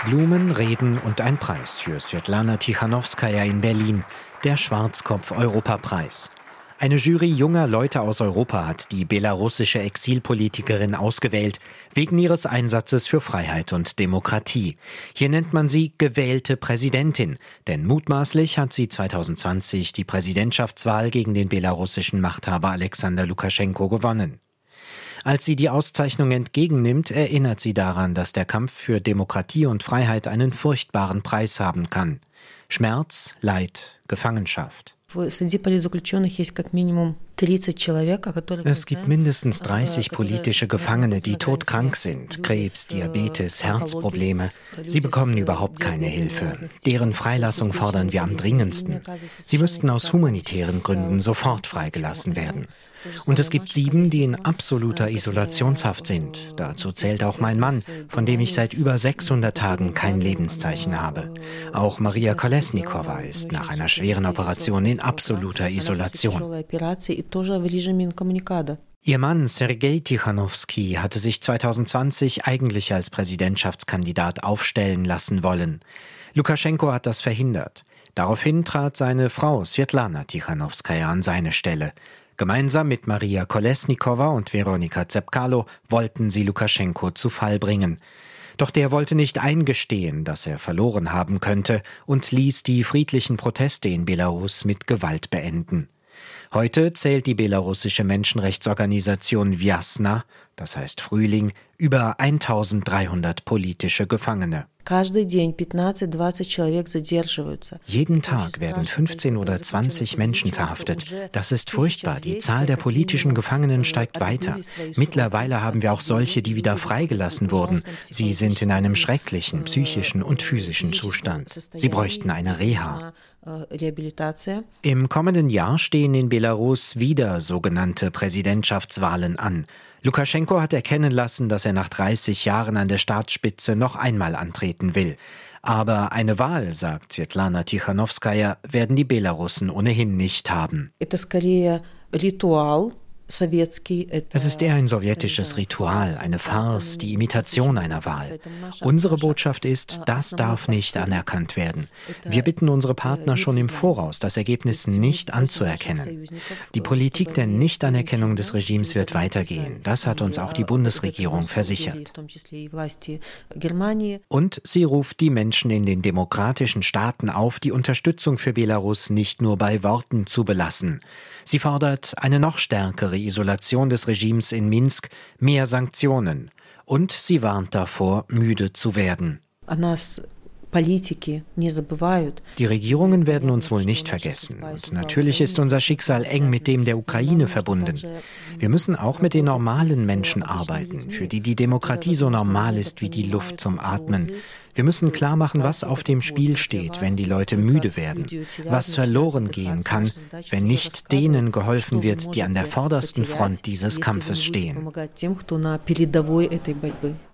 Blumen, Reden und ein Preis für Swetlana Tichanowskaja in Berlin, der Schwarzkopf-Europapreis. Eine Jury junger Leute aus Europa hat die belarussische Exilpolitikerin ausgewählt, wegen ihres Einsatzes für Freiheit und Demokratie. Hier nennt man sie gewählte Präsidentin, denn mutmaßlich hat sie 2020 die Präsidentschaftswahl gegen den belarussischen Machthaber Alexander Lukaschenko gewonnen. Als sie die Auszeichnung entgegennimmt, erinnert sie daran, dass der Kampf für Demokratie und Freiheit einen furchtbaren Preis haben kann. Schmerz, Leid, Gefangenschaft. Es gibt mindestens 30 politische Gefangene, die todkrank sind. Krebs, Diabetes, Herzprobleme. Sie bekommen überhaupt keine Hilfe. Deren Freilassung fordern wir am dringendsten. Sie müssten aus humanitären Gründen sofort freigelassen werden. Und es gibt 7, die in absoluter Isolationshaft sind. Dazu zählt auch mein Mann, von dem ich seit über 600 Tagen kein Lebenszeichen habe. Auch Maria Kolesnikova ist nach einer schweren Operation in absoluter Isolation. Ihr Mann Sergei Tichanowski hatte sich 2020 eigentlich als Präsidentschaftskandidat aufstellen lassen wollen. Lukaschenko hat das verhindert. Daraufhin trat seine Frau Swetlana Tichanowskaja an seine Stelle. Gemeinsam mit Maria Kolesnikova und Veronika Tsepkalo wollten sie Lukaschenko zu Fall bringen. Doch der wollte nicht eingestehen, dass er verloren haben könnte und ließ die friedlichen Proteste in Belarus mit Gewalt beenden. Heute zählt die belarussische Menschenrechtsorganisation Vjasna, das heißt Frühling, über 1300 politische Gefangene. Jeden Tag werden 15 oder 20 Menschen verhaftet. Das ist furchtbar. Die Zahl der politischen Gefangenen steigt weiter. Mittlerweile haben wir auch solche, die wieder freigelassen wurden. Sie sind in einem schrecklichen psychischen und physischen Zustand. Sie bräuchten eine Reha. Im kommenden Jahr stehen in Belarus wieder sogenannte Präsidentschaftswahlen an. Lukaschenko hat erkennen lassen, dass er nach 30 Jahren an der Staatsspitze noch einmal antreten will. Aber eine Wahl, sagt Swetlana Tichanowskaja, werden die Belarussen ohnehin nicht haben. Es ist eher ein sowjetisches Ritual, eine Farce, die Imitation einer Wahl. Unsere Botschaft ist, das darf nicht anerkannt werden. Wir bitten unsere Partner schon im Voraus, das Ergebnis nicht anzuerkennen. Die Politik der Nichtanerkennung des Regimes wird weitergehen. Das hat uns auch die Bundesregierung versichert. Und sie ruft die Menschen in den demokratischen Staaten auf, die Unterstützung für Belarus nicht nur bei Worten zu belassen. Sie fordert eine noch stärkere Isolation des Regimes in Minsk, mehr Sanktionen. Und sie warnt davor, müde zu werden. Die Regierungen werden uns wohl nicht vergessen. Und natürlich ist unser Schicksal eng mit dem der Ukraine verbunden. Wir müssen auch mit den normalen Menschen arbeiten, für die die Demokratie so normal ist wie die Luft zum Atmen. Wir müssen klarmachen, was auf dem Spiel steht, wenn die Leute müde werden, was verloren gehen kann, wenn nicht denen geholfen wird, die an der vordersten Front dieses Kampfes stehen.